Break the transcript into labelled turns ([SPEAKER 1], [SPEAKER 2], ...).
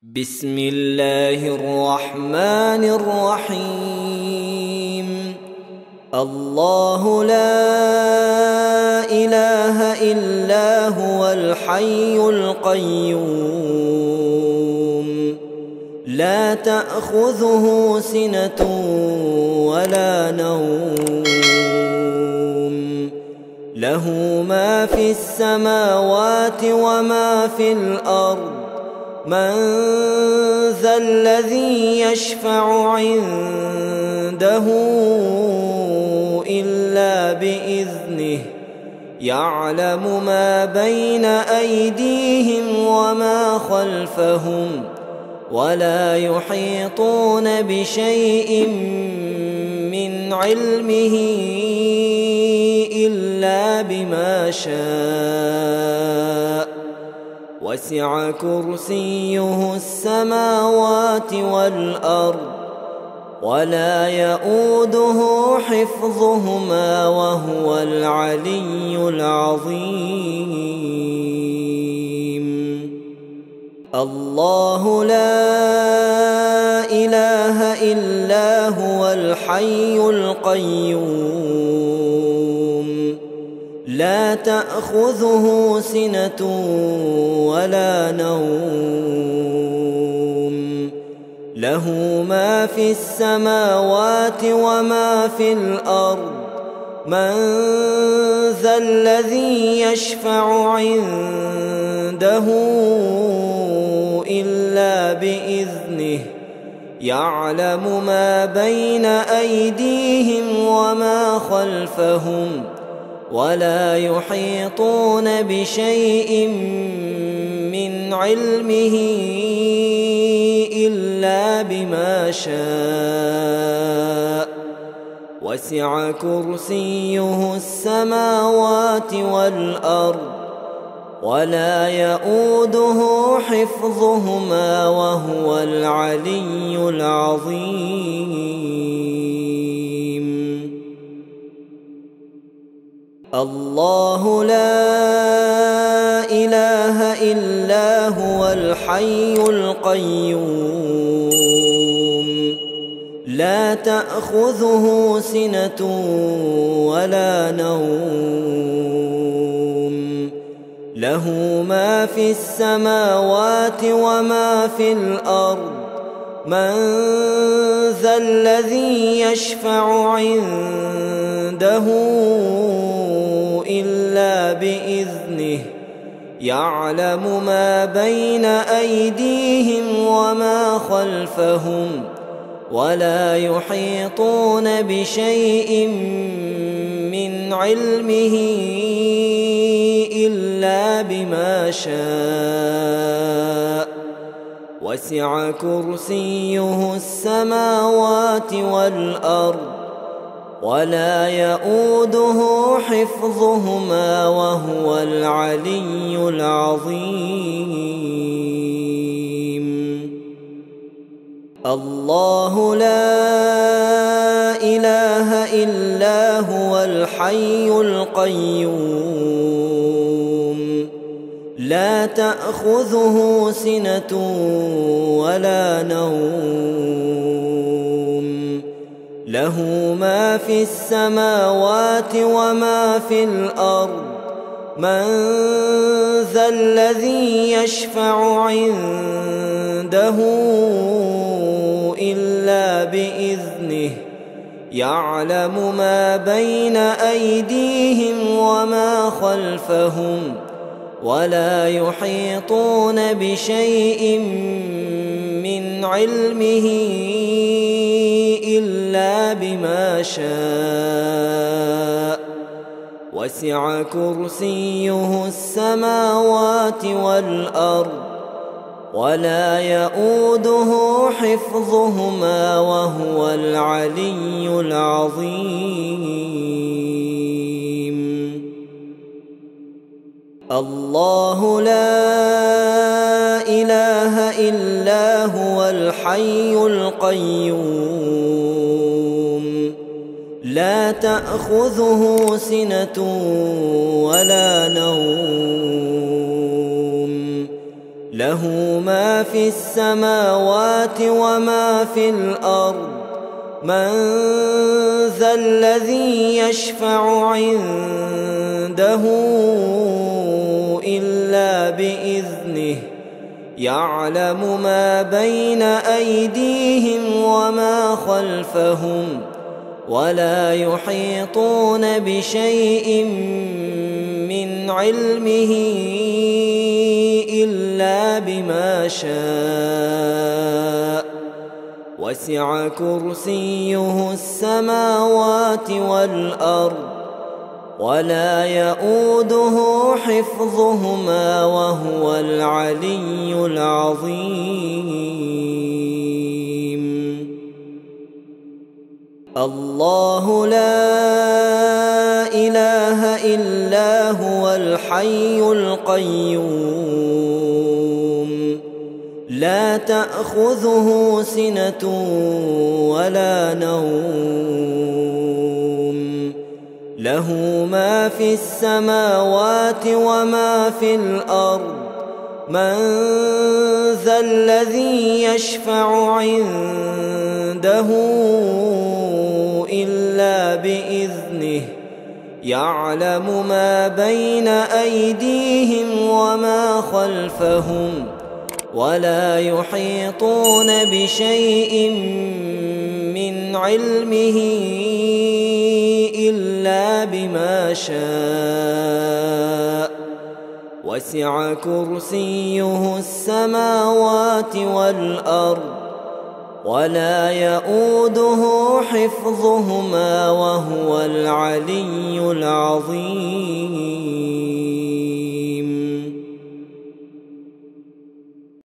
[SPEAKER 1] بسم الله الرحمن الرحيم. الله لا إله إلا هو الحي القيوم لا تأخذه سنة ولا نوم له ما في السماوات وما في الأرض من ذا الذي يشفع عنده إلا بإذنه يعلم ما بين أيديهم وما خلفهم ولا يحيطون بشيء من علمه إلا بما شاء وسع كرسيه السماوات والأرض ولا يؤوده حفظهما وهو العلي العظيم. الله لا إله إلا هو الحي القيوم لا تأخذه سنة ولا نوم له ما في السماوات وما في الأرض من ذا الذي يشفع عنده إلا بإذنه يعلم ما بين أيديهم وما خلفهم ولا يحيطون بشيء من علمه إلا بما شاء وسع كرسيه السماوات والأرض ولا يؤوده حفظهما وهو العلي العظيم. الله لا إله إلا هو الحي القيوم لا تأخذه سنة ولا نوم له ما في السماوات وما في الأرض من ذا الذي يشفع عنده إلا بإذنه يعلم ما بين أيديهم وما خلفهم ولا يحيطون بشيء من علمه إلا بما شاء وسع كرسيه السماوات والأرض ولا يؤوده حفظهما وهو العلي العظيم. الله لا إله إلا هو الحي القيوم لا تأخذه سنة ولا نوم له ما في السماوات وما في الأرض من ذا الذي يشفع عنده إلا بإذنه يعلم ما بين أيديهم وما خلفهم ولا يحيطون بشيء من علمه إلا بما شاء وسع كرسيه السماوات والأرض ولا يؤوده حفظهما وهو العلي العظيم. الله لا إله إلا هو الحي القيوم لا تأخذه سنة ولا نوم له ما في السماوات وما في الأرض من ذا الذي يشفع عنده إلا بإذنه يعلم ما بين أيديهم وما خلفهم ولا يحيطون بشيء من علمه إلا بما شاء وسع كرسيه السماوات والأرض ولا يؤوده حفظهما وهو العلي العظيم. الله لا إله إلا هو الحي القيوم لا تأخذه سنة ولا نوم له ما في السماوات وما في الأرض من ذا الذي يشفع عنده إلا بإذنه يعلم ما بين أيديهم وما خلفهم ولا يحيطون بشيء من علمه إلا بما شاء وسع كرسيه السماوات والأرض ولا يؤوده حفظهما وهو العلي العظيم.